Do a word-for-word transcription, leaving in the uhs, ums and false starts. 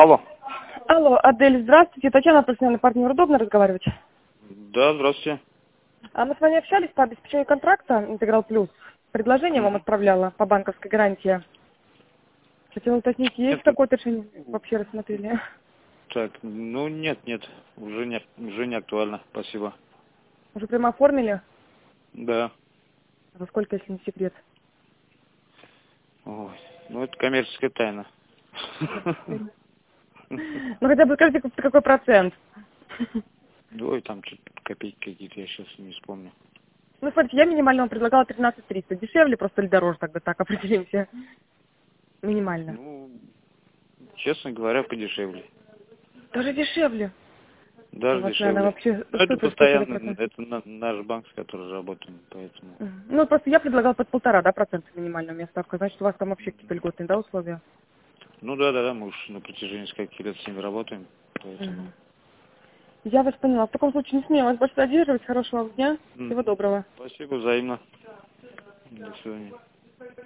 Алло. Алло, Адель, здравствуйте. Татьяна, профессиональный партнер. Удобно разговаривать? Да, здравствуйте. А мы с вами общались по обеспечению контракта «Интеграл Плюс». Предложение вам Мгм. отправляла по банковской гарантии. Хотела уточнить, есть Нет, какое-то решение? Вообще рассмотрели. так, ну нет, нет, уже не, уже не актуально, спасибо. Уже прямо оформили? Да. За сколько, если не секрет? Ой, ну это коммерческая тайна. Ну хотя бы скажите, какой процент? Ой, там что-то копейки какие-то, я сейчас не вспомню. Ну, смотрите, я минимально вам предлагала тринадцать триста. Дешевле просто или дороже, тогда так определимся? Минимально. Ну, честно говоря, подешевле. Даже дешевле. У Даже вас, наверное, дешевле. вообще Но это супер-пупер постоянно, процент. это на- наш банк, с которым работаем, поэтому. Мгм. Ну, просто я предлагала под полтора, да, процента минимальная у меня ставка. Значит, у вас там вообще какие-то льготные, да, условия? Ну да, да, да, мы уж на протяжении скольких лет с ними работаем, поэтому. Мгм. Я вас поняла. В таком случае не смею вас больше задерживать. Хорошего вам дня. Всего Мгм. доброго. Спасибо, взаимно. До свидания.